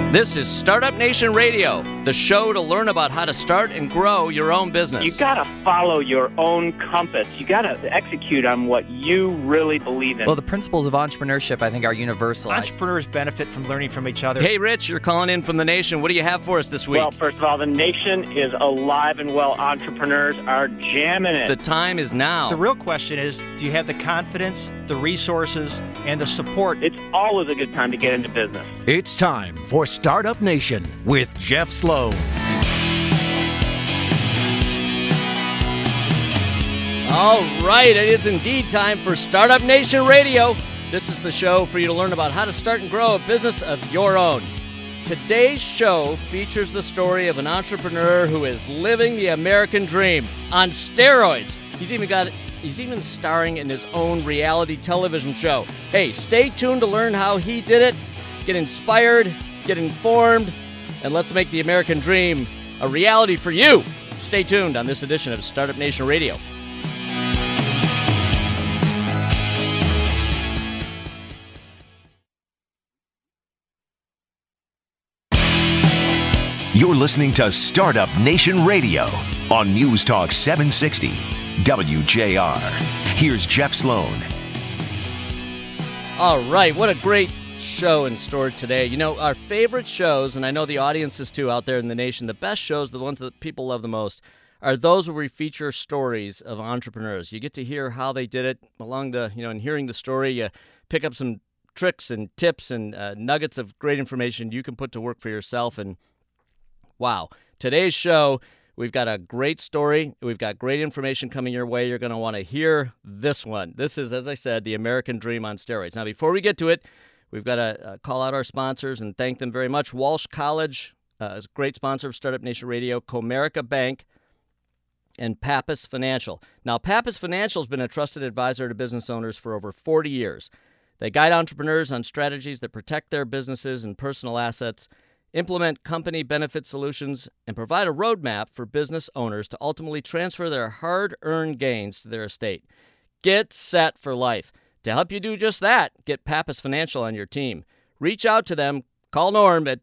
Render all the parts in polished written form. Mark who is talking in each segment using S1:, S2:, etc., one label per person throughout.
S1: This is Startup Nation Radio, the show to learn about how to start and grow your own business.
S2: You got to follow your own compass. You got to execute on what you really believe in.
S3: Well, the principles of entrepreneurship, I think, are universal.
S4: Entrepreneurs benefit from learning from each other.
S1: Hey, Rich, you're calling in from the Nation. What do you have for us this week?
S2: Well, first of all, the Nation is alive and well. Entrepreneurs are jamming it.
S1: The time is now.
S4: The real question is, do you have the confidence, the resources, and the support?
S2: It's always a good time to get into business.
S5: It's time for Startup Nation with Jeff Sloan.
S1: All right, it is indeed time for Startup Nation Radio. This is the show for you to learn about how to start and grow a business of your own. Today's show features the story of an entrepreneur who is living the American dream on steroids. He's even starring in his own reality television show. Hey, stay tuned to learn how he did it. Get inspired, get informed, and let's make the American dream a reality for you. Stay tuned on this edition of Startup Nation Radio.
S5: You're listening to Startup Nation Radio on News Talk 760 WJR. Here's Jeff Sloan.
S1: All right, what a great show in store today. You know, our favorite shows, and I know the audiences too out there in the nation, the best shows, the ones that people love the most, are those where we feature stories of entrepreneurs. You get to hear how they did it along the, in hearing the story, you pick up some tricks and tips and nuggets of great information you can put to work for yourself. And wow, today's show, we've got a great story. We've got great information coming your way. You're going to want to hear this one. This is, as I said, the American dream on steroids. Now, before we get to it, we've got to call out our sponsors and thank them very much. Walsh College is a great sponsor of Startup Nation Radio, Comerica Bank, and Pappas Financial. Now, Pappas Financial has been a trusted advisor to business owners for over 40 years. They guide entrepreneurs on strategies that protect their businesses and personal assets, implement company benefit solutions, and provide a roadmap for business owners to ultimately transfer their hard-earned gains to their estate. Get set for life. To help you do just that, get Pappas Financial on your team. Reach out to them. Call Norm at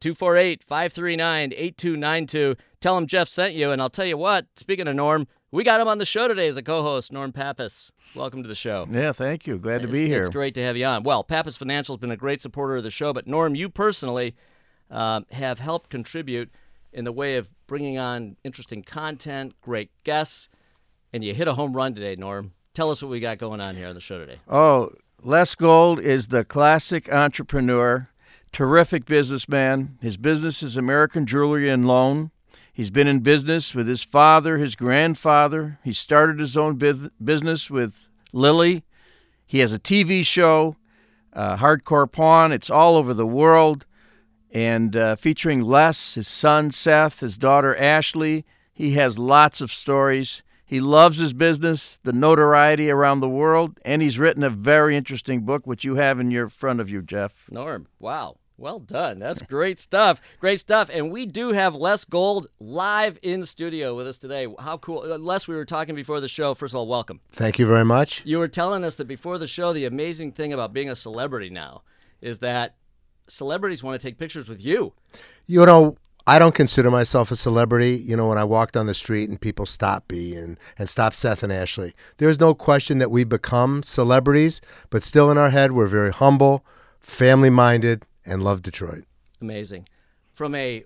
S1: 248-539-8292. Tell him Jeff sent you, and I'll tell you what, speaking of Norm, we got him on the show today as a co-host, Norm Pappas. Welcome to the show.
S6: Yeah, thank you. Glad to be here.
S1: It's great to have you on. Well, Pappas Financial has been a great supporter of the show, but Norm, you personally have helped contribute in the way of bringing on interesting content, great guests, and you hit a home run today, Norm. Tell us what we got going on here on the show today.
S6: Oh, Les Gold is the classic entrepreneur, terrific businessman. His business is American Jewelry and Loan. He's been in business with his father, his grandfather. He started his own business with Lily. He has a TV show, Hardcore Pawn. It's all over the world. And featuring Les, his son Seth, his daughter Ashley. He has lots of stories. He loves his business, the notoriety around the world, and he's written a very interesting book, which you have in your front of you, Jeff.
S1: Norm, wow. Well done. That's great stuff. Great stuff. And we do have Les Gold live in studio with us today. How cool. Les, we were talking before the show. First of all, welcome.
S7: Thank you very much.
S1: You were telling us that before the show, the amazing thing about being a celebrity now is that celebrities want to take pictures with you.
S7: You know, I don't consider myself a celebrity. You know, when I walk down the street and people stop me and stop Seth and Ashley, there's no question that we become celebrities, but still in our head, we're very humble, family-minded, and love Detroit.
S1: Amazing. From a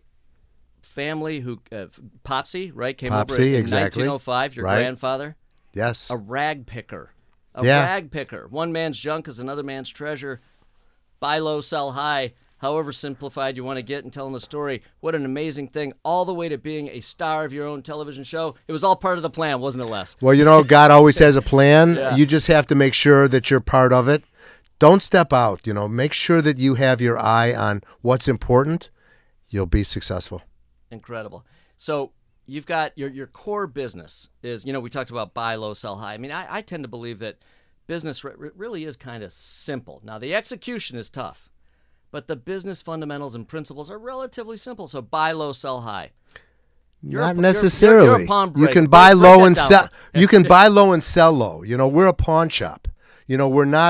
S1: family who, Popsy, right, came
S7: Popsy,
S1: over in
S7: exactly.
S1: 1905, your
S7: Right.
S1: grandfather.
S7: Yes.
S1: A rag picker.
S7: Yeah.
S1: Rag picker. One man's junk is another man's treasure. Buy low, sell high. However simplified you want to get in telling the story. What an amazing thing. All the way to being a star of your own television show. It was all part of the plan, wasn't it, Les?
S7: Well, you know, God always has a plan.
S1: Yeah.
S7: You just have to make sure that you're part of it. Don't step out. You know, make sure that you have your eye on what's important. You'll be successful.
S1: Incredible. So you've got your core business is, we talked about buy low, sell high. I mean, I tend to believe that business really is kind of simple. Now, the execution is tough, but the business fundamentals and principles are relatively simple. So buy low, sell high.
S7: Not necessarily.
S1: You're a pawn
S7: you
S1: break.
S7: can buy
S1: Break
S7: low
S1: that
S7: and
S1: down.
S7: sell. You can buy low and sell low. You know, we're a pawn shop. You know, we're not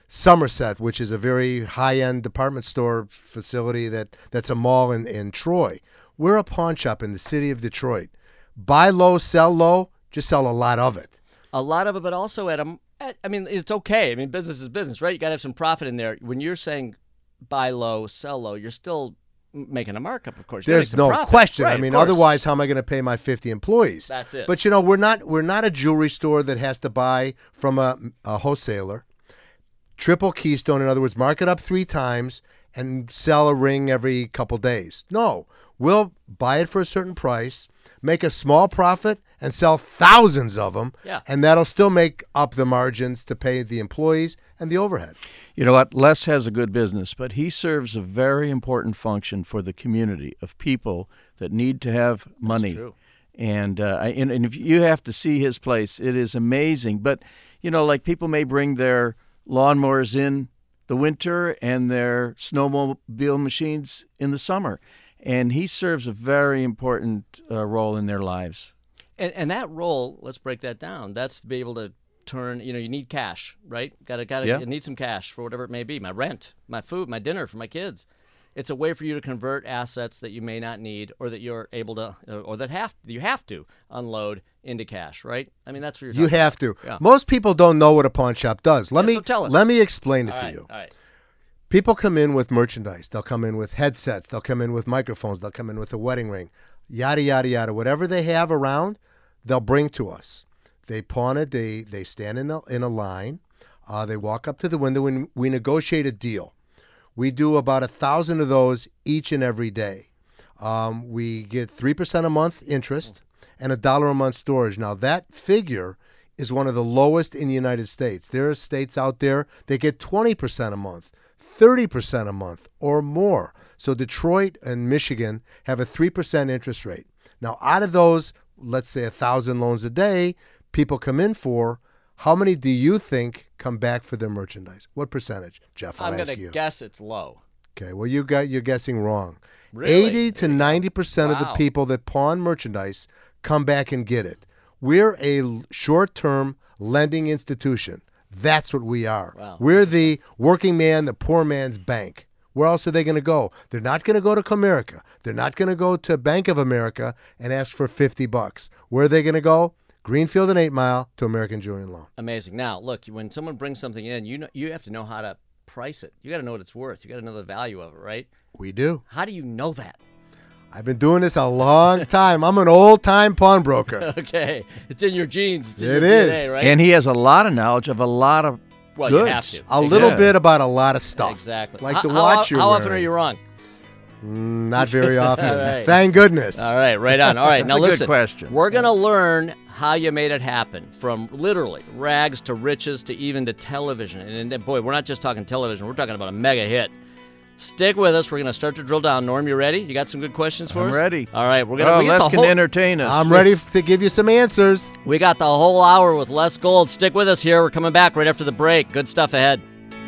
S7: Somerset, which is a very high-end department store facility that's a mall in Troy. We're a pawn shop in the city of Detroit. Buy low, sell low, just sell a lot of it.
S1: A lot of it, but also I mean, it's okay. I mean, business is business, right? You got to have some profit in there. When you're saying buy low, sell low, you're still making a markup, of course.
S7: There's no question.
S1: Right,
S7: I mean, otherwise, how am I going to pay my 50 employees?
S1: That's it.
S7: But, we're not a jewelry store that has to buy from a wholesaler. Triple Keystone, in other words, mark it up 3 times and sell a ring every couple days. No, we'll buy it for a certain price, make a small profit, and sell thousands of them, and that'll still make up the margins to pay the employees and the overhead.
S6: You know what? Les has a good business, but he serves a very important function for the community of people that need to have money.
S1: That's true.
S6: And if you have to see his place, it is amazing. But, like people may bring their lawnmowers in the winter and their snowmobile machines in the summer. And he serves a very important role in their lives.
S1: And that role, let's break that down. That's to be able to turn, you need cash, right? You need some cash for whatever it may be. My rent, my food, my dinner for my kids. It's a way for you to convert assets that you may not need or that you're able to, or that you have to unload into cash, right? I mean, that's what you're
S7: You have to.
S1: Yeah.
S7: Most people don't know what a pawn shop does.
S1: So tell us.
S7: Let me explain it
S1: All
S7: to
S1: right,
S7: you.
S1: all right.
S7: People come in with merchandise. They'll come in with headsets. They'll come in with microphones. They'll come in with a wedding ring, yada, yada, yada. Whatever they have around, they'll bring to us. They pawn it. They stand in a line. They walk up to the window, and we negotiate a deal. We do about 1,000 of those each and every day. We get 3% a month interest and $1 a month storage. Now, that figure is one of the lowest in the United States. There are states out there that get 20% a month, 30% a month, or more. So Detroit and Michigan have a 3% interest rate. Now, out of those, let's say 1,000 loans a day, people come in for, how many do you think come back for their merchandise? What percentage, Jeff?
S1: I'm going to guess it's low.
S7: Okay, well, you're guessing wrong.
S1: Really?
S7: 80 to 90% of the people that pawn merchandise come back and get it. We're a short-term lending institution. That's what we are.
S1: Wow.
S7: We're the working man, the poor man's bank. Where else are they going to go? They're not going to go to Comerica. They're not going to go to Bank of America and ask for $50. Where are they going to go? Greenfield and 8 Mile to American Jewelry and Loan.
S1: Amazing. Now, look, when someone brings something in, you have to know how to price it. You got to know what it's worth. You got to know the value of it, right?
S7: We do.
S1: How do you know that?
S7: I've been doing this a long time. I'm an old-time pawnbroker.
S1: Okay. It's in your genes. It's in
S7: It
S1: your
S7: is.
S1: DNA, right?
S6: And he has a lot of knowledge of a lot of
S1: well,
S6: goods.
S1: you have to.
S7: A little bit about a lot of stuff.
S1: Exactly.
S7: Like the watch you're
S1: How
S7: wearing.
S1: often are you wrong?
S7: Not very often.
S1: All right.
S7: Thank goodness.
S1: All right, right on. All right, now
S6: That's a good
S1: listen.
S6: question.
S1: We're going to learn how you made it happen, from literally rags to riches to even to television. And boy, we're not just talking television. We're talking about a mega hit. Stick with us. We're going to start to drill down. Norm, you ready? You got some good questions for
S6: I'm
S1: us?
S6: ready.
S1: All right, we're going to.
S6: Les can entertain us.
S7: I'm ready to give you some answers.
S1: We got the whole hour with Les Gold. Stick with us here. We're coming back right after the break. Good stuff ahead.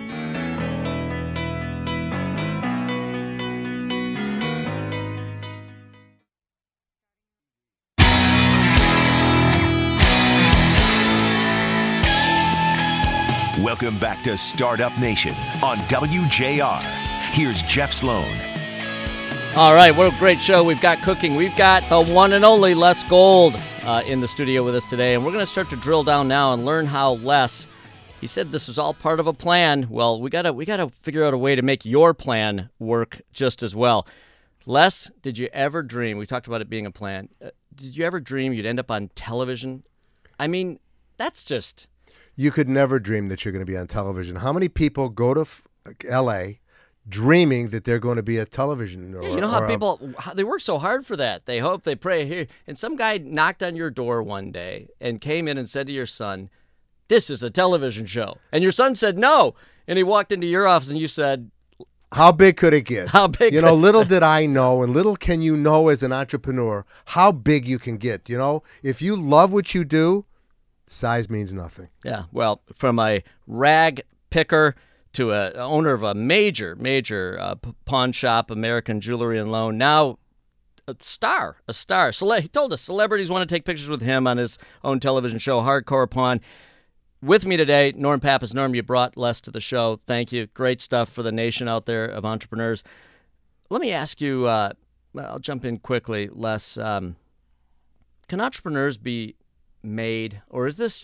S5: Welcome back to Startup Nation on WJR. Here's Jeff Sloan.
S1: All right, what a great show we've got cooking. We've got the one and only Les Gold in the studio with us today, and we're going to start to drill down now and learn how Les, he said this is all part of a plan. Well, we gotta figure out a way to make your plan work just as well. Les, did you ever dream, we talked about it being a plan, did you ever dream you'd end up on television? I mean, that's just...
S7: You could never dream that you're going to be on television. How many people go to L.A. dreaming that they're going to be a television? Or,
S1: yeah, you know how people, they work so hard for that. They hope, they pray. Here, and some guy knocked on your door one day and came in and said to your son, "This is a television show." And your son said no. And he walked into your office and you said,
S7: how big could it get?
S1: How big?
S7: You know, little did I know, and little can you know as an entrepreneur, how big you can get. You know, if you love what you do, size means nothing.
S1: Yeah, well, from a rag picker to a owner of a major pawn shop, American Jewelry and Loan, now a star. He told us celebrities want to take pictures with him on his own television show, Hardcore Pawn. with me today, Norm Pappas. Norm, you brought Les to the show. Thank you. Great stuff for the nation out there of entrepreneurs. Let me ask you, I'll jump in quickly, Les. Can entrepreneurs be made, or is this,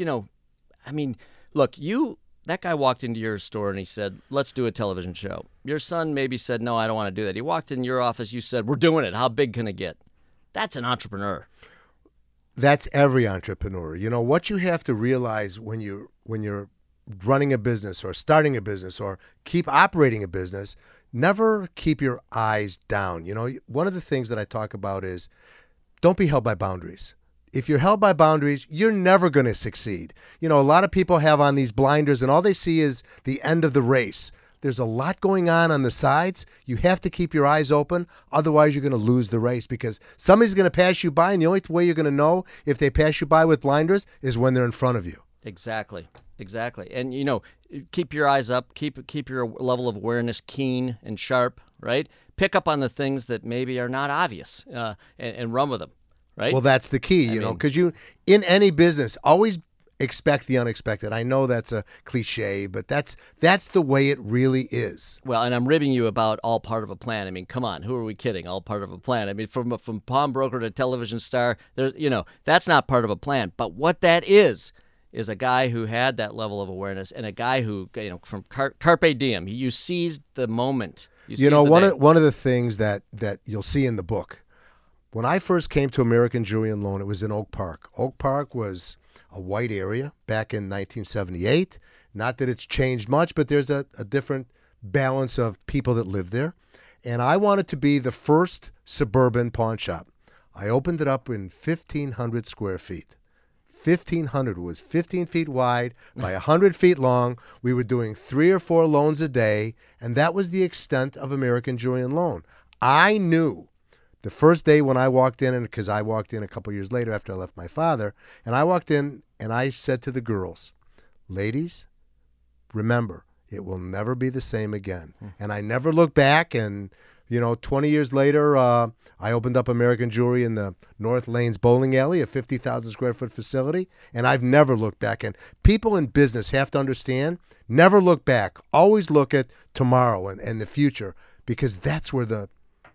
S1: look, that guy walked into your store and he said, let's do a television show. Your son maybe said, no, I don't want to do that. He walked in your office, you said, we're doing it. How big can it get? That's an entrepreneur.
S7: That's every entrepreneur. What you have to realize when you're running a business or starting a business or keep operating a business, never keep your eyes down. One of the things that I talk about is don't be held by boundaries. If you're held by boundaries, you're never going to succeed. A lot of people have on these blinders and all they see is the end of the race. There's a lot going on the sides. You have to keep your eyes open. Otherwise, you're going to lose the race because somebody's going to pass you by, and the only way you're going to know if they pass you by with blinders is when they're in front of you.
S1: Exactly. And, keep your eyes up. Keep your level of awareness keen and sharp, right? Pick up on the things that maybe are not obvious and run with them, right?
S7: Well, that's the key, because in any business, always expect the unexpected. I know that's a cliche, but that's the way it really is.
S1: Well, and I'm ribbing you about all part of a plan. I mean, come on, who are we kidding? All part of a plan. I mean, from pawnbroker to television star, that's not part of a plan. But what that is a guy who had that level of awareness and a guy who, from carpe diem, you seized the moment.
S7: One of the things that you'll see in the book, when I first came to American Jewelry and Loan, it was in Oak Park. Oak Park was a white area back in 1978. Not that it's changed much, but there's a different balance of people that live there. And I wanted to be the first suburban pawn shop. I opened it up in 1,500 square feet. 1,500 was 15 feet wide by 100 feet long. We were doing 3 or 4 loans a day, and that was the extent of American Jewelry and Loan. I knew the first day when I walked in, and because I walked in a couple years later after I left my father, and I walked in and I said to the girls, ladies, remember, it will never be the same again. And I never looked back, and 20 years later, I opened up American Jewelry in the North Lanes Bowling Alley, a 50,000 square foot facility, and I've never looked back. And people in business have to understand, never look back. Always look at tomorrow and the future, because that's where the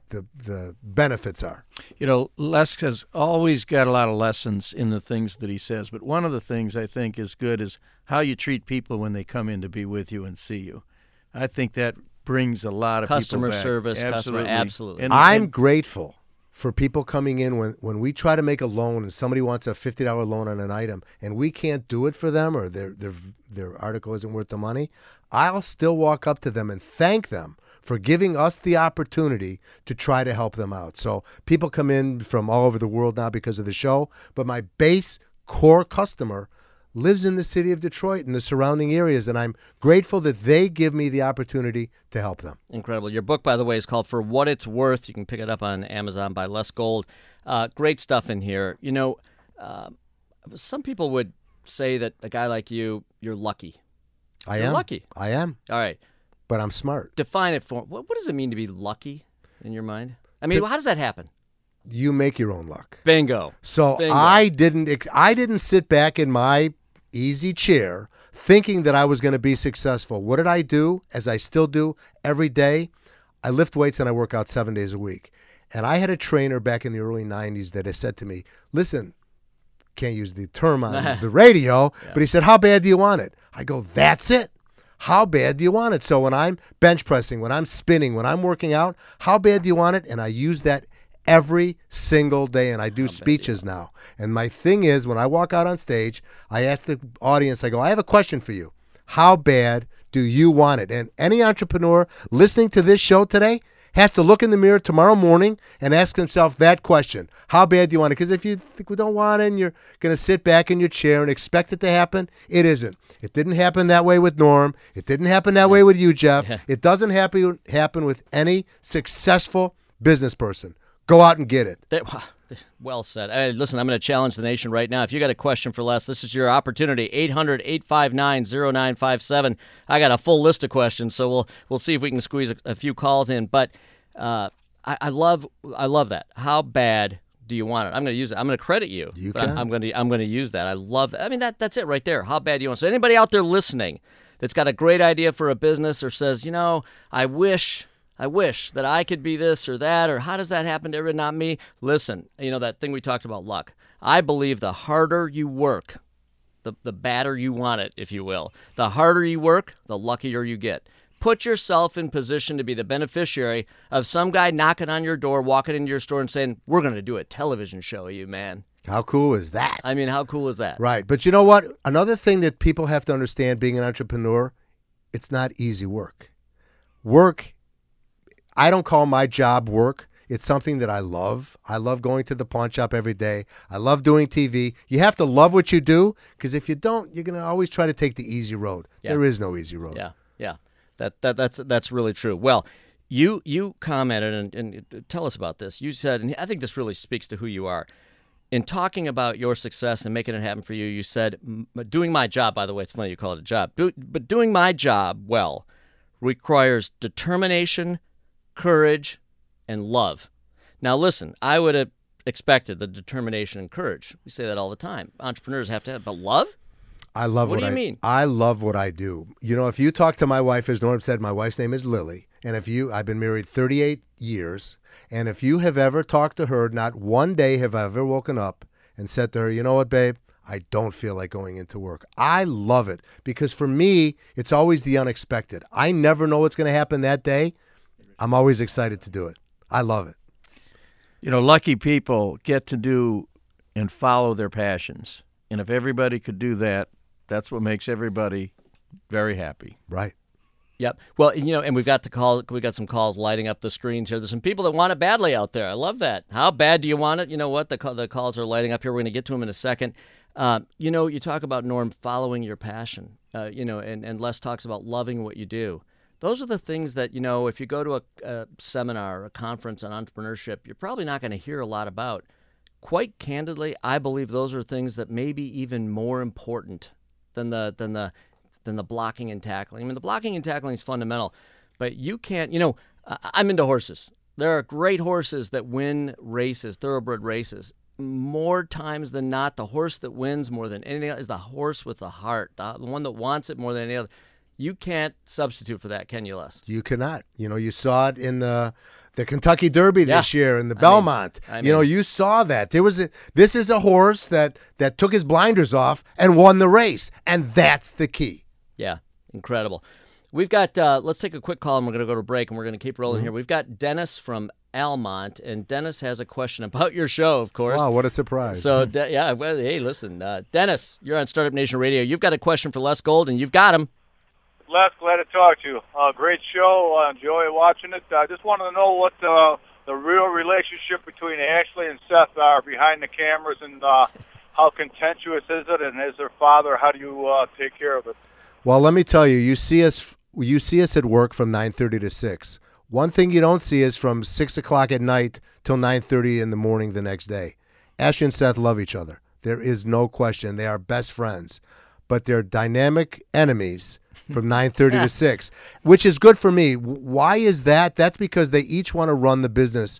S7: benefits are.
S6: Les has always got a lot of lessons in the things that he says, but one of the things I think is good is how you treat people when they come in to be with you and see you. I think that brings a lot of
S1: customer
S6: people back.
S1: service, absolutely.
S6: And
S7: I'm grateful for people coming in when we try to make a loan and somebody wants a $50 loan on an item and we can't do it for them or their article isn't worth the money. I'll still walk up to them and thank them for giving us the opportunity to try to help them out. So people come in from all over the world now because of the show, but my base core customer lives in the city of Detroit and the surrounding areas, and I'm grateful that they give me the opportunity to help them.
S1: Incredible. Your book, by the way, is called For What It's Worth. You can pick it up on Amazon by Les Gold. Great stuff in here. Some people would say that a guy like you, you're lucky. You're lucky.
S7: I am.
S1: All right.
S7: But I'm smart.
S1: Define it for me. What does it mean to be lucky in your mind? I mean, how does that happen?
S7: You make your own luck.
S1: Bingo.
S7: So
S1: Bingo.
S7: I didn't sit back in my easy chair thinking that I was going to be successful. What did I do, as I still do every day? I lift weights and I work out 7 days a week. And I had a trainer back in the early 90s that had said to me, listen, can't use the term on the radio, but he said, how bad do you want it? I go, that's it. How bad do you want it? So when I'm bench pressing, when I'm spinning, when I'm working out, how bad do you want it? And I use that every single day, and I do speeches now. And my thing is, when I walk out on stage, I ask the audience, I go, I have a question for you. How bad do you want it? And any entrepreneur listening to this show today has to look in the mirror tomorrow morning and ask himself that question. How bad do you want it? Because if you think we don't want it and you're going to sit back in your chair and expect it to happen, it isn't. It didn't happen that way with Norm. It didn't happen that way with you, Jeff.
S1: Yeah.
S7: It doesn't happen with any successful business person. Go out and get it.
S1: Well said. Hey, listen, I'm going to challenge the nation right now. If you got a question for Les, this is your opportunity. 800-859-0957. I got a full list of questions, so we'll see if we can squeeze a few calls in. But I love that. How bad do you want it? I'm going to use it. I'm going to credit you.
S7: You
S1: but
S7: can.
S1: I'm going to use that. I love that. I mean, that's it right there. How bad do you want it? So anybody out there listening that's got a great idea for a business or says, I wish that I could be this or that, or how does that happen to everyone, not me? Listen, that thing we talked about, luck. I believe the harder you work, the badder you want it, if you will. The harder you work, the luckier you get. Put yourself in position to be the beneficiary of some guy knocking on your door, walking into your store and saying, we're going to do a television show of you, man.
S7: How cool is that?
S1: I mean, how cool is that?
S7: Right. But you know what? Another thing that people have to understand being an entrepreneur, it's not easy work. Work, I don't call my job work. It's something that I love. I love going to the pawn shop every day. I love doing TV. You have to love what you do, because if you don't, you're going to always try to take the easy road.
S1: Yeah.
S7: There is no easy road.
S1: Yeah. That's really true. Well, you commented, and tell us about this. You said, and I think this really speaks to who you are. In talking about your success and making it happen for you, you said, doing my job, by the way, it's funny you call it a job, but doing my job well requires determination, courage, and love. Now, listen, I would have expected the determination and courage. We say that all the time. Entrepreneurs have to have, but love?
S7: I love
S1: what do you mean?
S7: I love what I do. If you talk to my wife, as Norm said, my wife's name is Lily, and I've been married 38 years, and if you have ever talked to her, not one day have I ever woken up and said to her, you know what, babe, I don't feel like going into work. I love it, because for me, it's always the unexpected. I never know what's going to happen that day. I'm always excited to do it. I love it.
S6: Lucky people get to do and follow their passions. And if everybody could do that, that's what makes everybody very happy.
S7: Right.
S1: Yep. Well, and we've got some calls lighting up the screens here. There's some people that want it badly out there. I love that. How bad do you want it? You know what? The calls are lighting up here. We're going to get to them in a second. You talk about, Norm, following your passion, and Les talks about loving what you do. Those are the things that, if you go to a seminar or a conference on entrepreneurship, you're probably not going to hear a lot about. Quite candidly, I believe those are things that may be even more important than the blocking and tackling. I mean, the blocking and tackling is fundamental, but you can't. I'm into horses. There are great horses that win races, thoroughbred races. More times than not, the horse that wins more than anything else is the horse with the heart, the one that wants it more than any other. You can't substitute for that, can you, Les?
S7: You cannot. You saw it in the Kentucky Derby this year in the Belmont. You saw that. This is a horse that took his blinders off and won the race, and that's the key.
S1: Yeah, incredible. We've got, let's take a quick call, and we're going to go to break, and we're going to keep rolling here. We've got Dennis from Almont, and Dennis has a question about your show, of course.
S7: Wow, what a surprise.
S1: So, hey, listen, Dennis, you're on Startup Nation Radio. You've got a question for Les Gold, and you've got him.
S8: Les, glad to talk to you. Great show. Enjoy watching it. I just wanted to know what the real relationship between Ashley and Seth are behind the cameras, and how contentious is it, and as their father, how do you take care of it?
S7: Well, let me tell you, you see us at work from 9:30 to 6. One thing you don't see is from 6 o'clock at night till 9:30 in the morning the next day. Ashley and Seth love each other. There is no question. They are best friends, but they're dynamic enemies from 9:30 to 6, which is good for me. Why is that? That's because they each want to run the business.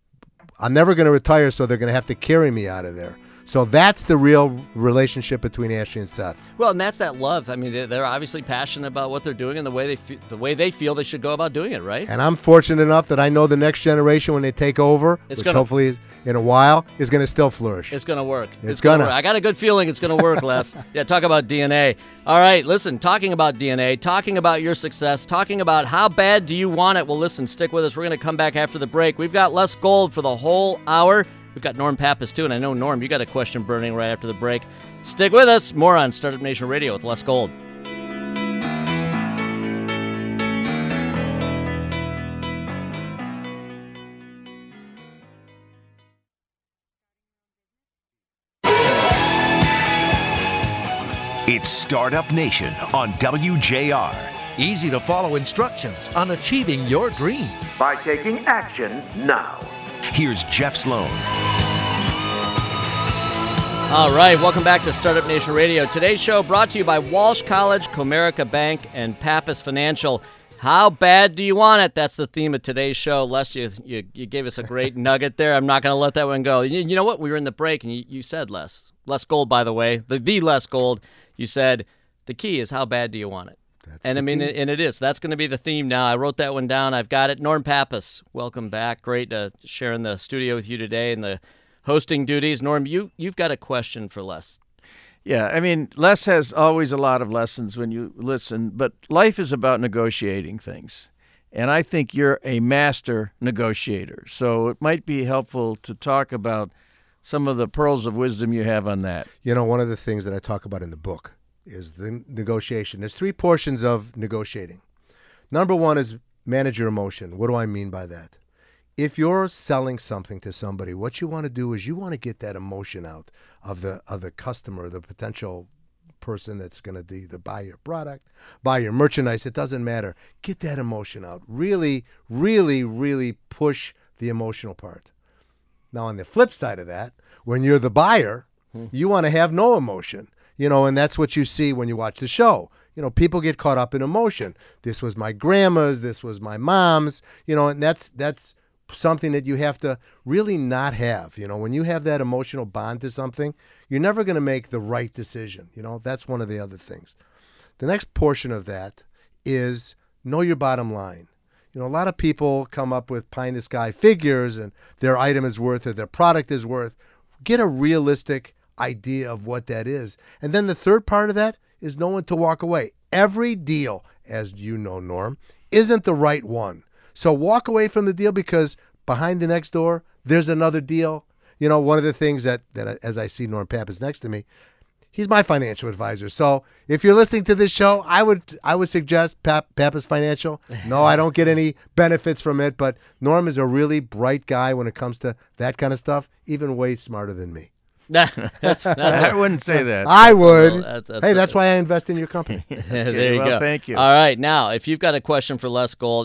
S7: I'm never going to retire, so they're going to have to carry me out of there. So that's the real relationship between Ashley and Seth.
S1: Well, and that's that love. I mean, they're obviously passionate about what they're doing and the way they feel they should go about doing it, right?
S7: And I'm fortunate enough that I know the next generation, when they take over, hopefully is in a while, is going to still flourish.
S1: It's going to work.
S7: It's going to.
S1: I got a good feeling it's going to work, Les. Yeah, talk about DNA. All right, listen, talking about DNA, talking about your success, talking about how bad do you want it. Well, listen, stick with us. We're going to come back after the break. We've got Les Gold for the whole hour. We've got Norm Pappas, too, and I know, Norm, you got a question burning right after the break. Stick with us. More on Startup Nation Radio with Les Gold.
S5: It's Startup Nation on WJR.
S9: Easy to follow instructions on achieving your dream.
S10: By taking action now.
S5: Here's Jeff Sloan.
S1: All right, welcome back to Startup Nation Radio. Today's show brought to you by Walsh College, Comerica Bank, and Pappas Financial. How bad do you want it? That's the theme of today's show. Les, you gave us a great nugget there. I'm not going to let that one go. You know what? We were in the break, and you said, Les Gold, by the way, the Les Gold, you said the key is how bad do you want it? And I mean, and it is. That's going to be the theme now. I wrote that one down. I've got it. Norm Pappas, welcome back. Great sharing the studio with you today and the hosting duties. Norm, you've got a question for Les.
S6: Yeah, I mean, Les has always a lot of lessons when you listen, but life is about negotiating things. And I think you're a master negotiator. So it might be helpful to talk about some of the pearls of wisdom you have on that.
S7: You know, one of the things that I talk about in the book is the negotiation. There's 3 portions of negotiating. Number 1 is manage your emotion. What do I mean by that? If you're selling something to somebody, what you want to do is you want to get that emotion out of the customer, the potential person that's going to either buy your product, buy your merchandise. It doesn't matter. Get that emotion out. Really, really, really push the emotional part. Now, on the flip side of that, when you're the buyer, you want to have no emotion. You know, and that's what you see when you watch the show. You know, people get caught up in emotion. This was my grandma's, this was my mom's, you know, and that's something that you have to really not have. You know, when you have that emotional bond to something, you're never going to make the right decision. You know, that's one of the other things. The next portion of that is know your bottom line. You know, a lot of people come up with pie-in-the-sky figures and their item is worth or their product is worth. Get a realistic idea of what that is. And then the third part of that is know when to walk away. Every deal, as you know, Norm, isn't the right one. So walk away from the deal because behind the next door, there's another deal. You know, one of the things that as I see Norm Pappas next to me, he's my financial advisor. So if you're listening to this show, I would suggest Pappas Financial. No, I don't get any benefits from it, but Norm is a really bright guy when it comes to that kind of stuff, even way smarter than me.
S6: I wouldn't say that.
S7: I would. That's why I invest in your company.
S1: There you go.
S6: Thank you.
S1: All right. Now, if you've got a question for Les Gold,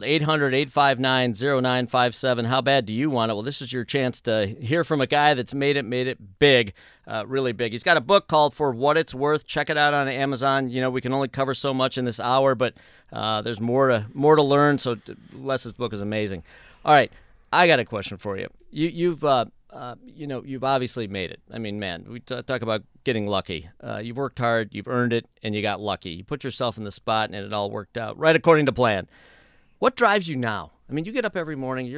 S1: 800-859-0957. How bad do you want it? Well, this is your chance to hear from a guy that's made it big, really big. He's got a book called For What It's Worth. Check it out on Amazon. You know, we can only cover so much in this hour, but there's more to learn. So Les's book is amazing. All right. I got a question for you. You've obviously made it. I mean, man, we talk about getting lucky. You've worked hard, you've earned it, and you got lucky. You put yourself in the spot, and it all worked out right according to plan. What drives you now? I mean, you get up every morning.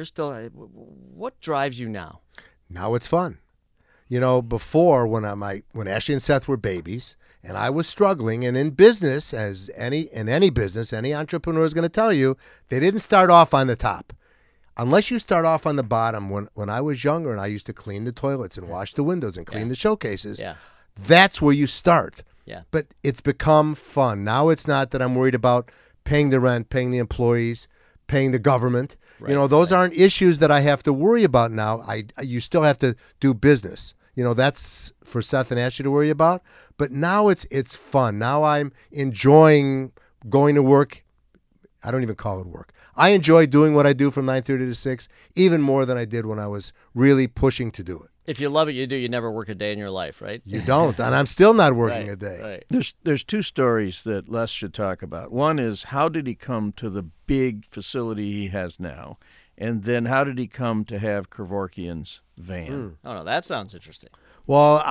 S1: What drives you now? Now
S7: it's fun. You know, before when Ashley and Seth were babies, and I was struggling, and in business, in any business, any entrepreneur is going to tell you, they didn't start off on the top. Unless you start off on the bottom, when I was younger and I used to clean the toilets and wash the windows and clean the showcases, that's where you start. Yeah. But it's become fun. Now it's not that I'm worried about paying the rent, paying the employees, paying the government. Right, you know, those aren't issues that I have to worry about now. You still have to do business. You know, that's for Seth and Ashley to worry about. But now it's fun. Now I'm enjoying going to work. I don't even call it work. I enjoy doing what I do from 9:30 to 6, even more than I did when I was really pushing to do it.
S1: If you love it, you do. You never work a day in your life, right?
S7: You don't, and I'm still not working a day.
S6: Right. There's 2 stories that Les should talk about. One is how did he come to the big facility he has now, and then how did he come to have Kevorkian's van?
S1: Oh, no, that sounds interesting.
S7: Well,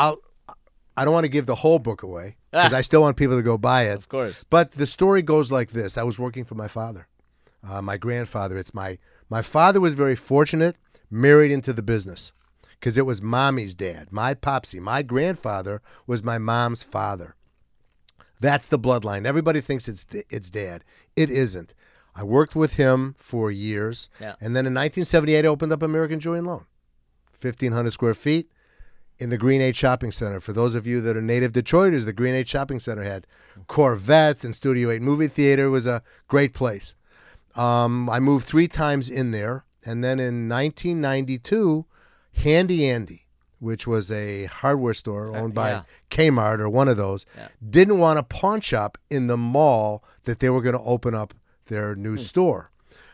S7: I don't want to give the whole book away because I still want people to go buy it.
S1: Of course.
S7: But the story goes like this. I was working for my father. My grandfather. It's my father was very fortunate, married into the business because it was mommy's dad, my popsy. My grandfather was my mom's father. That's the bloodline. Everybody thinks it's dad. It isn't. I worked with him for years, and then in 1978 I opened up American Jewelry and Loan, 1,500 square feet in the Green 8 Shopping Center. For those of you that are native Detroiters, the Green 8 Shopping Center had Corvettes and Studio 8 movie theater. It was a great place. I moved 3 times in there, and then in 1992, Handy Andy, which was a hardware store owned by Kmart or one of those, didn't want a pawn shop in the mall that they were going to open up their new store.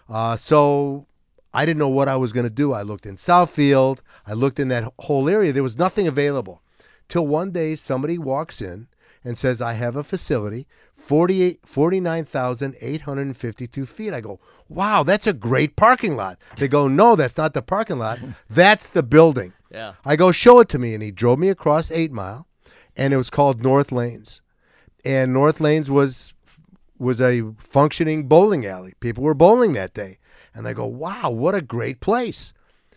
S7: So I didn't know what I was going to do. I looked in Southfield. I looked in that whole area. There was nothing available. Till one day somebody walks in and says, I have a facility, 49,852 feet. I go, wow, that's a great parking lot. They go, no, that's not the parking lot. That's the building.
S1: Yeah.
S7: I go, show it to me. And he drove me across 8 Mile, and it was called North Lanes. And North Lanes was a functioning bowling alley. People were bowling that day. And I go, wow, what a great place.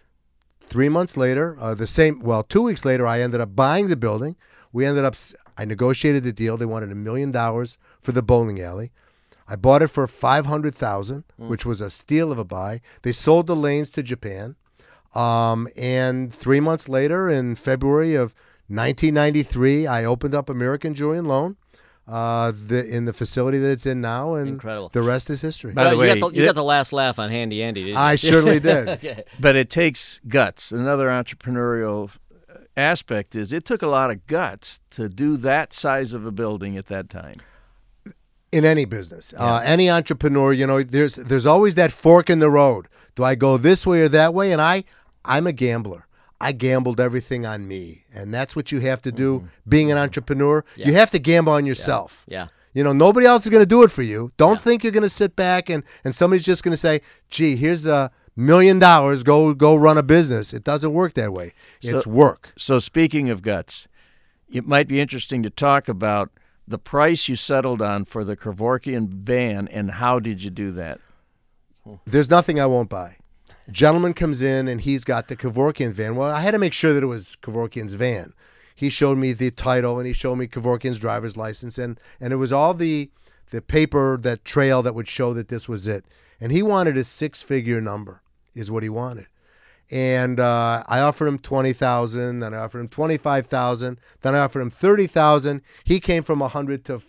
S7: 3 months later, 2 weeks later, I ended up buying the building. I negotiated the deal. They wanted $1 million for the bowling alley. I bought it for $500,000, which was a steal of a buy. They sold the lanes to Japan. And 3 months later, in February of 1993, I opened up American Jewelry and Loan. In the facility that it's in now, and
S1: incredible.
S7: The rest is history.
S6: By the way,
S1: you got the last laugh on Handy Andy, didn't you?
S7: I certainly did.
S1: Okay.
S6: But it takes guts. Another entrepreneurial aspect is it took a lot of guts to do that size of a building at that time.
S7: In any business, any entrepreneur, there's always that fork in the road. Do I go this way or that way? And I'm a gambler. I gambled everything on me, and that's what you have to do being an entrepreneur.
S1: Yeah.
S7: You have to gamble on yourself.
S1: Yeah.
S7: Nobody else is going to do it for you. Don't think you're going to sit back and somebody's just going to say, gee, here's $1 million, go run a business. It doesn't work that way. It's work.
S6: So speaking of guts, it might be interesting to talk about the price you settled on for the Kevorkian van, and how did you do that?
S7: There's nothing I won't buy. Gentleman comes in, and he's got the Kevorkian van. Well, I had to make sure that it was Kevorkian's van. He showed me the title, and he showed me Kevorkian's driver's license, and it was all the paper, that trail that would show that this was it. And he wanted a 6-figure number is what he wanted. And I offered him $20,000, then I offered him $25,000, then I offered him $30,000. He came from 100 to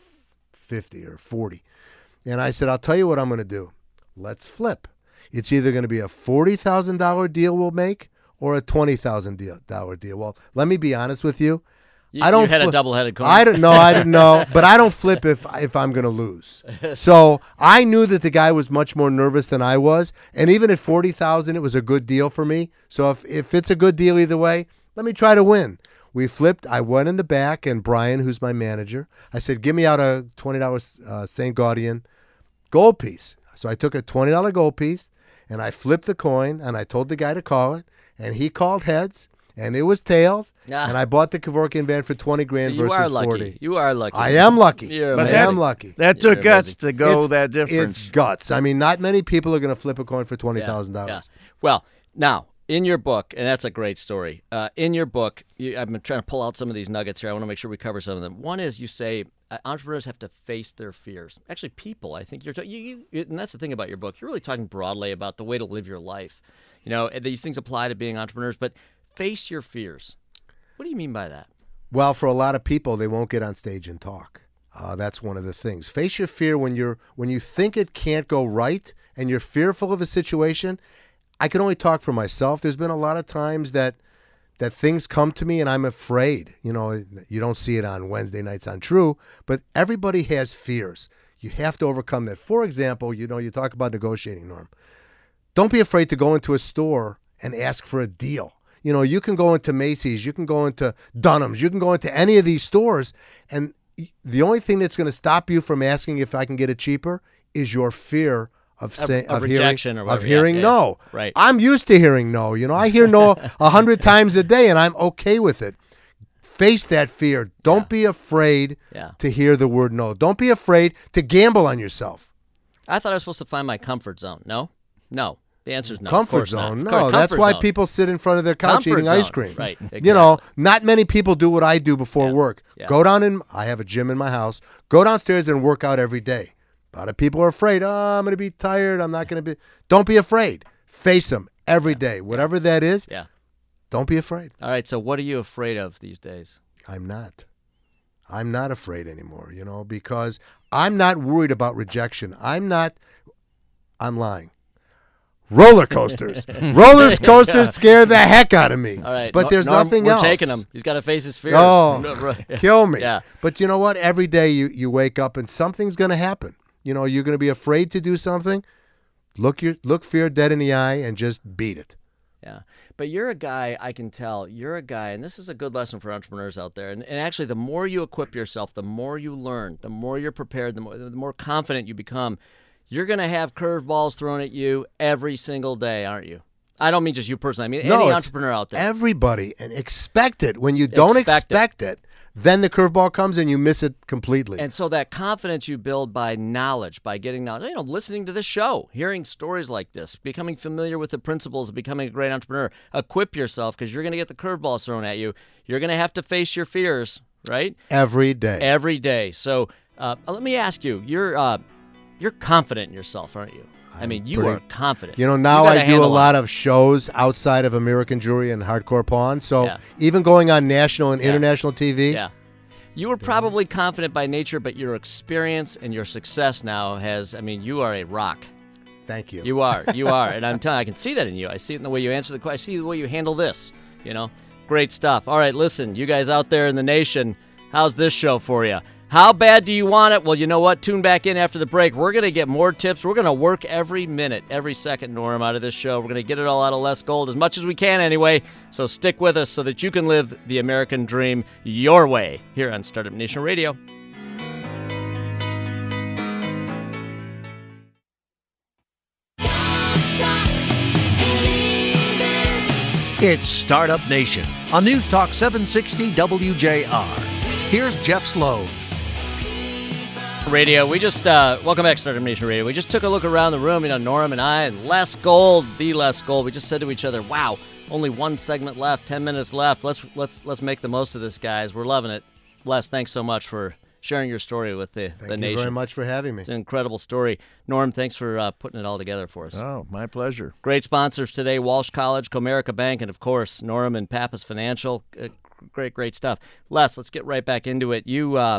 S7: 50 or 40. And I said, I'll tell you what I'm going to do. Let's flip. It's either going to be a $40,000 deal we'll make or a $20,000 deal. Well, let me be honest with you. I don't.
S1: You had a double-headed coin.
S7: I didn't know, but I don't flip if I'm going to lose. So I knew that the guy was much more nervous than I was, and even at $40,000, it was a good deal for me. So if it's a good deal either way, let me try to win. We flipped. I went in the back, and Brian, who's my manager, I said, give me out a $20 St. Gaudian gold piece. So I took a $20 gold piece, and I flipped the coin, and I told the guy to call it, and he called heads, and it was tails, and I bought the Kevorkian van for $20,000
S1: so you
S7: versus
S1: are lucky.
S7: 40.
S1: You are lucky.
S7: I am lucky.
S6: I
S7: am lucky.
S6: That took guts to go that difference.
S7: It's guts. I mean, not many people are going to flip a coin for $20,000.
S1: Yeah. Well, now, in your book, and that's a great story, in your book, I've been trying to pull out some of these nuggets here. I want to make sure we cover some of them. One is you say entrepreneurs have to face their fears. Actually, people, I think and that's the thing about your book. You're really talking broadly about the way to live your life. These things apply to being entrepreneurs, but face your fears. What do you mean by that?
S7: Well, for a lot of people, they won't get on stage and talk. That's one of the things. Face your fear when you think it can't go right and you're fearful of a situation. I can only talk for myself. There's been a lot of times that things come to me and I'm afraid. You don't see it on Wednesday nights on True, but everybody has fears. You have to overcome that. For example, you talk about negotiating, Norm. Don't be afraid to go into a store and ask for a deal. You can go into Macy's, you can go into Dunham's, you can go into any of these stores, and the only thing that's going to stop you from asking if I can get it cheaper is your fear of
S1: rejection
S7: hearing,
S1: or whatever.
S7: of hearing no.
S1: Right.
S7: I'm used to hearing no. I hear no 100 times a day, and I'm okay with it. Face that fear. Don't be afraid to hear the word no. Don't be afraid to gamble on yourself.
S1: I thought I was supposed to find my comfort zone. No. The answer is no.
S7: Comfort zone? No, that's why people sit in front of their couch eating ice cream.
S1: Right, exactly.
S7: Not many people do what I do before work.
S1: Yeah.
S7: Go down I have a gym in my house. Go downstairs and work out every day. A lot of people are afraid. I'm going to be tired. I'm not going to be. Don't be afraid. Face them every day. Whatever that is, don't be afraid.
S1: All right, so what are you afraid of these days?
S7: I'm not afraid anymore, because I'm not worried about rejection. I'm lying. Roller coasters. Roller coasters scare the heck out of me.
S1: All right.
S7: But there's nothing else.
S1: We're taking him. He's got to face his fears.
S7: Oh, kill me.
S1: Yeah.
S7: But you know what? Every day you wake up and something's going to happen. You're going to be afraid to do something. Look fear dead in the eye and just beat it.
S1: Yeah. But you're a guy, I can tell, you're a guy, and this is a good lesson for entrepreneurs out there. And actually, the more you equip yourself, the more you learn, the more you're prepared, the more confident you become. You're going to have curveballs thrown at you every single day, aren't you? I don't mean just you personally. I mean any entrepreneur out there.
S7: Everybody. And expect it. When you don't expect it, then the curveball comes and you miss it completely.
S1: And so that confidence you build by knowledge, by getting knowledge, listening to this show, hearing stories like this, becoming familiar with the principles of becoming a great entrepreneur. Equip yourself because you're going to get the curveballs thrown at you. You're going to have to face your fears, right?
S7: Every day.
S1: Every day. So let me ask you, you're confident in yourself, aren't you? I mean, you are confident.
S7: Now I do a lot of shows outside of American Jewelry and Hardcore Pawn. So even going on national and international TV.
S1: Yeah. You were probably confident by nature, but your experience and your success now you are a rock.
S7: Thank you.
S1: You are. And I'm telling you, I can see that in you. I see it in the way you answer the question. I see the way you handle this, Great stuff. All right, listen, you guys out there in the nation, how's this show for you? How bad do you want it? Well, you know what? Tune back in after the break. We're going to get more tips. We're going to work every minute, every second, Norm, out of this show. We're going to get it all out of Les Gold, as much as we can anyway. So stick with us so that you can live the American dream your way here on Startup Nation Radio.
S9: It's Startup Nation on News Talk 760 WJR. Here's Jeff Sloan.
S1: Radio. We just, welcome back to Startup Nation Radio. We just took a look around the room, Norm and I, and Les Gold, the Les Gold. We just said to each other, wow, only one segment left, 10 minutes left. Let's make the most of this, guys. We're loving it. Les, thanks so much for sharing your story with the nation.
S7: Thank you very much for having me.
S1: It's an incredible story. Norm, thanks for putting it all together for us.
S6: Oh, my pleasure.
S1: Great sponsors today, Walsh College, Comerica Bank, and, of course, Norm and Pappas Financial. Great stuff. Les, let's get right back into it.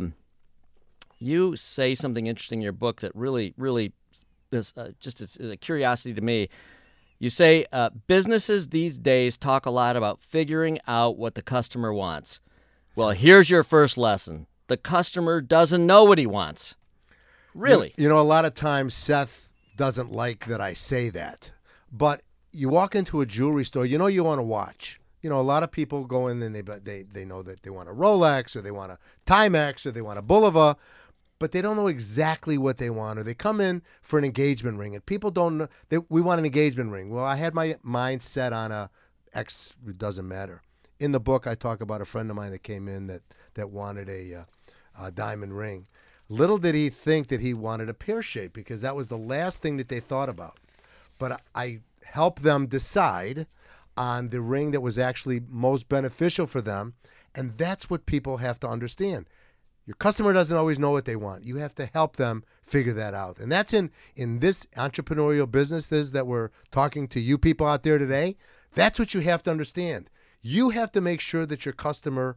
S1: You say something interesting in your book that really is is a curiosity to me. You say businesses these days talk a lot about figuring out what the customer wants. Well, here's your first lesson. The customer doesn't know what he wants. Really?
S7: A lot of times Seth doesn't like that I say that. But you walk into a jewelry store, you want a watch. A lot of people go in and they know that they want a Rolex or they want a Timex or they want a Bulova, but they don't know exactly what they want, or they come in for an engagement ring, and people don't know. We want an engagement ring. Well, I had my mind set on a X, it doesn't matter. In the book, I talk about a friend of mine that came in that wanted a diamond ring. Little did he think that he wanted a pear shape, because that was the last thing that they thought about. But I helped them decide on the ring that was actually most beneficial for them, and that's what people have to understand. Your customer doesn't always know what they want. You have to help them figure that out. And that's in this entrepreneurial businesses that we're talking to you people out there today. That's what you have to understand. You have to make sure that your customer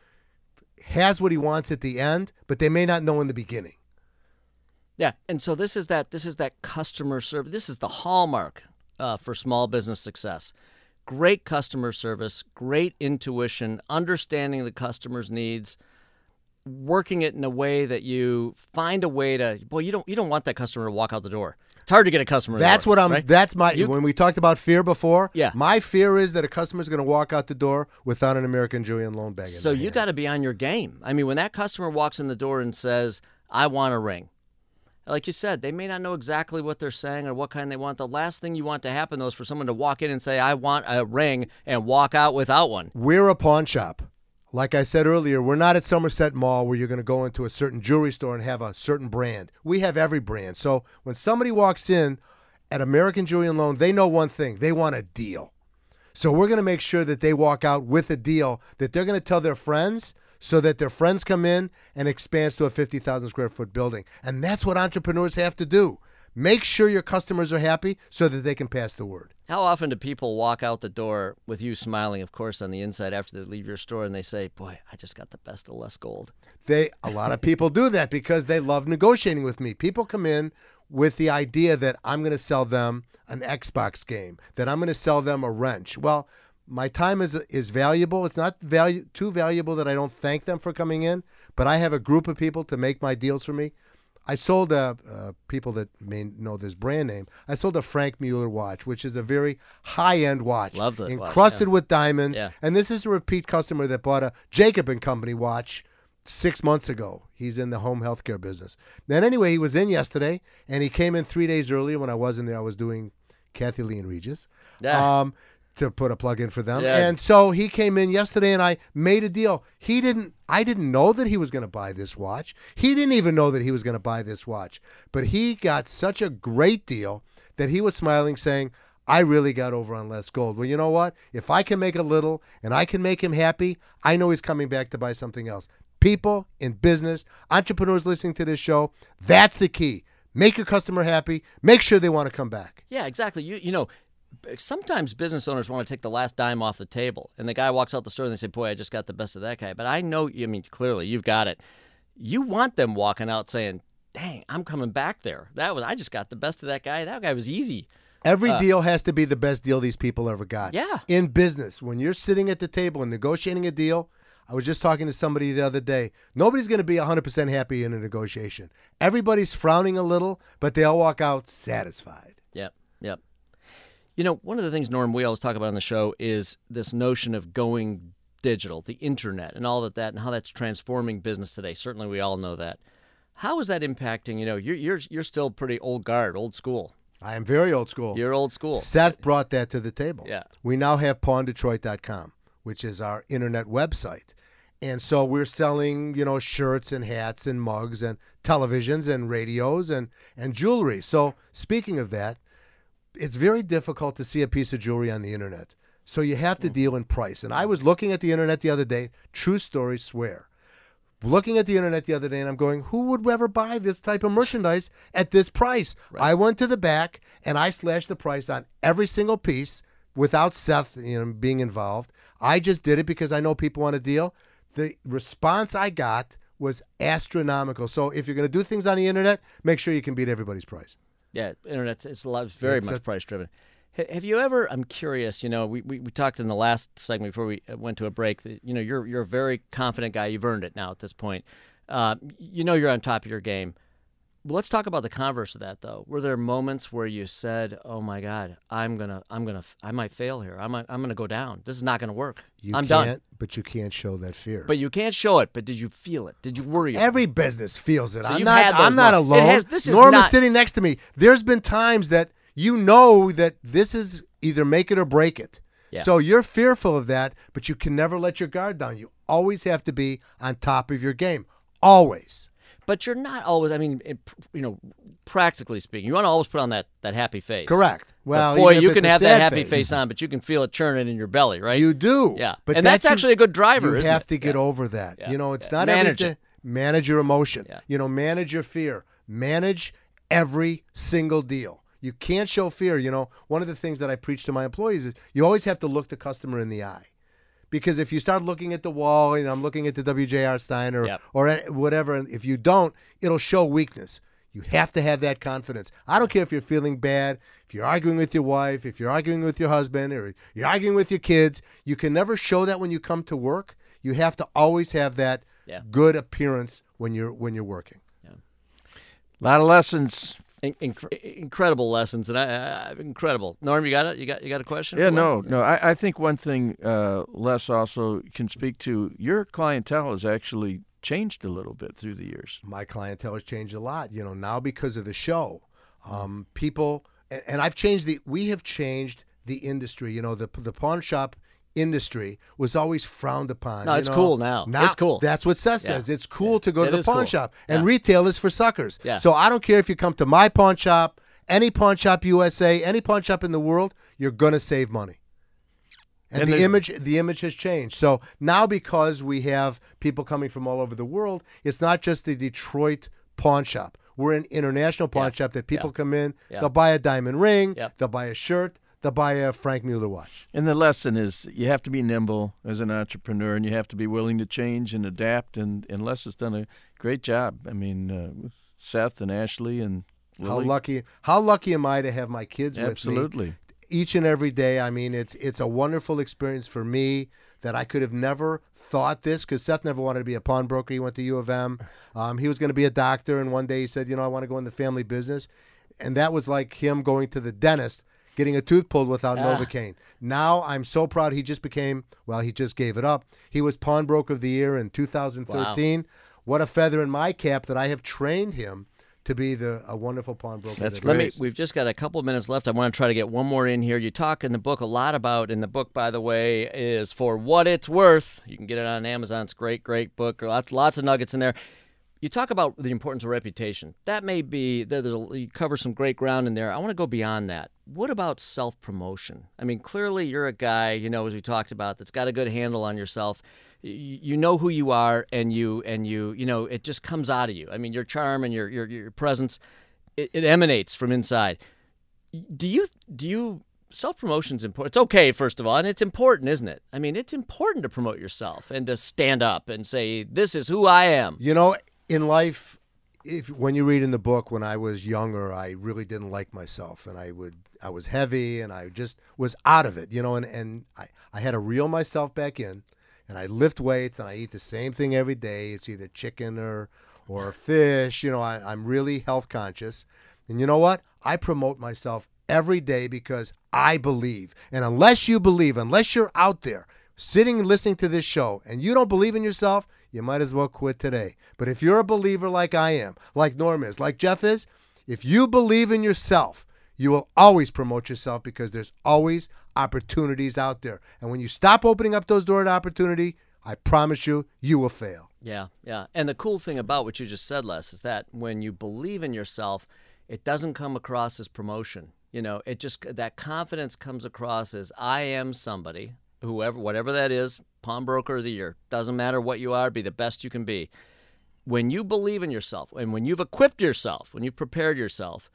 S7: has what he wants at the end, but they may not know in the beginning.
S1: Yeah, and so this is that customer service. This is the hallmark for small business success. Great customer service, great intuition, understanding the customer's needs, working it in a way that you find a way to, you don't want that customer to walk out the door. It's hard to get a customer.
S7: That's
S1: door,
S7: what I'm.
S1: right?
S7: That's my. When we talked about fear before,
S1: yeah.
S7: My fear is that a customer's going to walk out the door without an American Jewelry and Loan bag.
S1: So you got to be on your game. I mean, when that customer walks in the door and says, "I want a ring," like you said, they may not know exactly what they're saying or what kind they want. The last thing you want to happen, though, is for someone to walk in and say, "I want a ring," and walk out without one.
S7: We're a pawn shop. Like I said earlier, we're not at Somerset Mall where you're going to go into a certain jewelry store and have a certain brand. We have every brand. So when somebody walks in at American Jewelry and Loan, they know one thing. They want a deal. So we're going to make sure that they walk out with a deal that they're going to tell their friends, so that their friends come in and expands to a 50,000 square foot building. And that's what entrepreneurs have to do. Make sure your customers are happy so that they can pass the word.
S1: How often do people walk out the door with you smiling, of course, on the inside after they leave your store, and they say, "Boy, I just got the best of Les Gold"?
S7: A lot of people do that because they love negotiating with me. People come in with the idea that I'm going to sell them an Xbox game, that I'm going to sell them a wrench. Well, my time is valuable. It's not too valuable that I don't thank them for coming in, but I have a group of people to make my deals for me. I sold people that may know this brand name. I sold a Frank Mueller watch, which is a very high-end watch.
S1: Love that
S7: encrusted
S1: watch,
S7: with diamonds.
S1: Yeah.
S7: And this is a repeat customer that bought a Jacob & Company watch 6 months ago. He's in the home healthcare business. Then anyway, he was in yesterday, and he came in 3 days earlier. When I wasn't there, I was doing Kathy Lee and Regis.
S1: Yeah.
S7: To put a plug in for them.
S1: Yeah.
S7: And so he came in yesterday and I made a deal. I didn't know that he was going to buy this watch. He didn't even know that he was going to buy this watch. But he got such a great deal that he was smiling saying, I really got over on Les Gold. Well, you know what? If I can make a little and I can make him happy, I know he's coming back to buy something else. People in business, entrepreneurs listening to this show, that's the key. Make your customer happy. Make sure they want to come back.
S1: Yeah, exactly. You know, sometimes business owners want to take the last dime off the table, and the guy walks out the store and they say, boy, I just got the best of that guy. But I know, I mean, clearly you've got it. You want them walking out saying, dang, I'm coming back there. I just got the best of that guy. That guy was easy.
S7: Every deal has to be the best deal these people ever got.
S1: Yeah.
S7: In business, when you're sitting at the table and negotiating a deal, I was just talking to somebody the other day. Nobody's going to be 100% happy in a negotiation. Everybody's frowning a little, but they all walk out satisfied.
S1: Yep. You know, one of the things, Norm, we always talk about on the show is this notion of going digital, the internet, and all of that, and how that's transforming business today. Certainly, we all know that. How is that impacting? You know, you're still pretty old guard, old school.
S7: I am very old school.
S1: You're old school.
S7: Seth brought that to the table.
S1: Yeah.
S7: We now have PawnDetroit.com, which is our internet website. And so we're selling, shirts and hats and mugs and televisions and radios and jewelry. So speaking of that, it's very difficult to see a piece of jewelry on the internet. So you have to deal in price. And I was looking at the internet the other day, true story, swear. Looking at the internet the other day, and I'm going, who would ever buy this type of merchandise at this price? Right. I went to the back, and I slashed the price on every single piece without Seth being involved. I just did it because I know people want a deal. The response I got was astronomical. So if you're going to do things on the internet, make sure you can beat everybody's price.
S1: Yeah, internet, it's very much price-driven. Have you ever, I'm curious, we talked in the last segment before we went to a break, that, you're a very confident guy. You've earned it now at this point. You're on top of your game. Let's talk about the converse of that, though. Were there moments where you said, "Oh my God, I might fail here. I'm gonna go down. This is not gonna work. I'm done."
S7: But you can't show that fear.
S1: But you can't show it. But did you feel it? Did you worry?
S7: Every business feels it.
S1: So
S7: I'm not alone. Norm is sitting next to me. There's been times that that this is either make it or break it. Yeah. So you're fearful of that, but you can never let your guard down. You always have to be on top of your game. Always.
S1: But you're not always, practically speaking, you want to always put on that happy face.
S7: Correct. Well,
S1: boy, you can have that happy face on, but you can feel it churning in your belly, right?
S7: You do.
S1: Yeah. And that's actually a good driver, isn't it?
S7: You have to get over that.
S1: Yeah.
S7: It's not
S1: manage
S7: everything. Manage your emotion.
S1: Yeah.
S7: Manage your fear. Manage every single deal. You can't show fear. One of the things that I preach to my employees is you always have to look the customer in the eye. Because if you start looking at the wall, I'm looking at the WJR sign or whatever, and if you don't, it'll show weakness. You have to have that confidence. I don't care if you're feeling bad, if you're arguing with your wife, if you're arguing with your husband, or you're arguing with your kids. You can never show that when you come to work. You have to always have that good appearance when you're working.
S6: Yeah. A lot of lessons.
S1: Incredible lessons, and incredible. Norm, you got it? You got a question?
S6: Yeah, no. I think one thing Les also can speak to, your clientele has actually changed a little bit through the years.
S7: My clientele has changed a lot, now because of the show. People, and we have changed the industry. The pawn shop industry was always frowned upon.
S1: No, it's cool now. It's cool.
S7: That's what Seth says. It's cool to go to the pawn shop. And
S1: Yeah.
S7: retail is for suckers.
S1: Yeah.
S7: So I don't care if you come to my pawn shop, any pawn shop USA, any pawn shop in the world, you're going to save money. And the image has changed. So now because we have people coming from all over the world, it's not just the Detroit pawn shop. We're an international pawn shop that people come in, they'll buy a diamond ring, they'll buy a shirt, they'll buy a Frank Mueller watch.
S6: And the lesson is you have to be nimble as an entrepreneur, and you have to be willing to change and adapt. And Les has done a great job. with Seth and Ashley and Willie.
S7: How lucky am I to have my kids with me?
S6: Absolutely.
S7: each and every day. I mean, it's a wonderful experience for me that I could have never thought this, because Seth never wanted to be a pawnbroker. He went to U of M. He was going to be a doctor, and one day he said, I want to go in the family business. And that was like him going to the dentist, getting a tooth pulled without Novocaine. Now I'm so proud he just gave it up. He was Pawnbroker of the Year in 2013. Wow. What a feather in my cap that I have trained him to be a wonderful pawnbroker.
S6: That's great.
S1: We've just got a couple of minutes left. I want to try to get one more in here. You talk in the book a lot about, in the book, by the way, is For What It's Worth. You can get it on Amazon. It's a great book. Lots of nuggets in there. You talk about the importance of reputation. That may be, you cover some great ground in there. I want to go beyond that. What about self-promotion? I mean, clearly you're a guy, as we talked about, that's got a good handle on yourself. You know who you are, and you it just comes out of you. I mean, your charm and your presence, it emanates from inside. Do you self-promotion's important? It's okay, first of all, and it's important, isn't it? I mean, it's important to promote yourself and to stand up and say, this is who I am.
S7: In life, when you read in the book, when I was younger, I really didn't like myself, and I was heavy, and I just was out of it, and I had to reel myself back in. And I lift weights, and I eat the same thing every day. It's either chicken or fish. I'm really health conscious. And you know what? I promote myself every day because I believe. And unless you believe, unless you're out there sitting and listening to this show and you don't believe in yourself, you might as well quit today. But if you're a believer like I am, like Norm is, like Jeff is, if you believe in yourself, you will always promote yourself, because there's always opportunities out there. And when you stop opening up those doors to opportunity, I promise you, you will fail.
S1: Yeah. And the cool thing about what you just said, Les, is that when you believe in yourself, it doesn't come across as promotion. That confidence comes across as, I am somebody, whatever that is, Pawnbroker of the Year. Doesn't matter what you are, be the best you can be. When you believe in yourself, and when you've equipped yourself, when you've prepared yourself,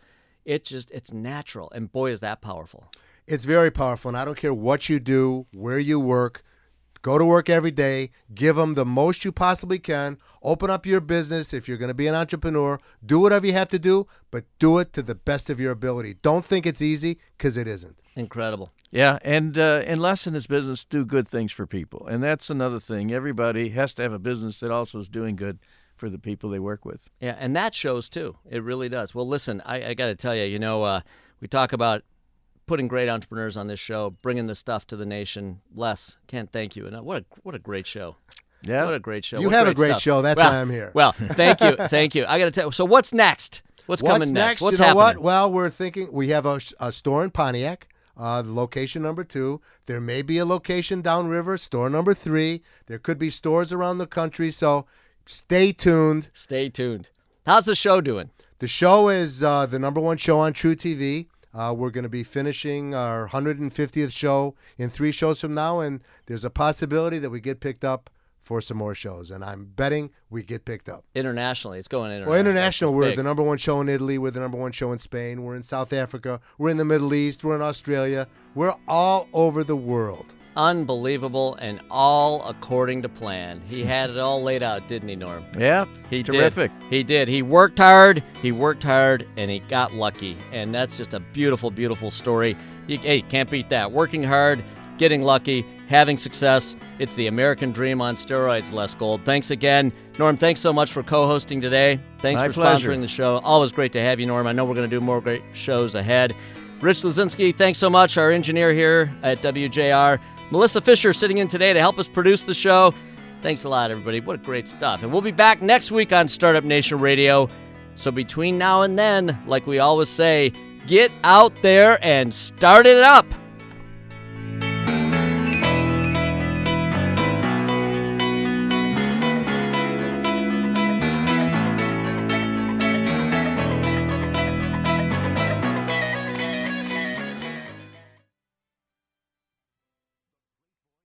S1: it's natural. And boy, is that powerful.
S7: It's very powerful. And I don't care what you do, where you work, go to work every day, give them the most you possibly can, open up your business. If you're going to be an entrepreneur, do whatever you have to do, but do it to the best of your ability. Don't think it's easy, because it isn't.
S1: Incredible.
S6: Yeah, and Les in his business do good things for people. And that's another thing. Everybody has to have a business that also is doing good for the people they work with.
S1: Yeah, and that shows too. It really does. Well, listen, I got to tell you, we talk about putting great entrepreneurs on this show, bringing the stuff to the nation. Les, can't thank you enough. What a great show.
S6: Yeah.
S1: What a great show.
S7: You have a great show. That's why I'm here.
S1: Well, thank you. Thank you. I got to tell you, so what's next? What's coming next? What's happening?
S7: What? Well, we're thinking we have a store in Pontiac, location number 2. There may be a location downriver, store number 3. There could be stores around the country, so stay tuned.
S1: Stay tuned. How's the show doing?
S7: The show is the number 1 show on True TV. We're going to be finishing our 150th show in 3 shows from now, and there's a possibility that we get picked up for some more shows, and I'm betting we get picked up.
S1: Internationally. It's going international.
S7: Well, international, we're the number 1 show in Italy. We're the number 1 show in Spain. We're in South Africa. We're in the Middle East. We're in Australia. We're all over the world.
S1: Unbelievable, and all according to plan. He had it all laid out, didn't he, Norm?
S6: Yeah, terrific.
S1: He did. He worked hard, and he got lucky. And that's just a beautiful, beautiful story. Hey, can't beat that. Working hard, getting lucky, having success. It's the American dream on steroids, Les Gold. Thanks again. Norm, thanks so much for co-hosting today. Thanks for sponsoring the show. Always great to have you, Norm. I know we're going to do more great shows ahead. Rich Lazinski, thanks so much, our engineer here at WJR. Melissa Fisher sitting in today to help us produce the show. Thanks a lot, everybody. What great stuff. And we'll be back next week on Startup Nation Radio. So between now and then, like we always say, get out there and start it up.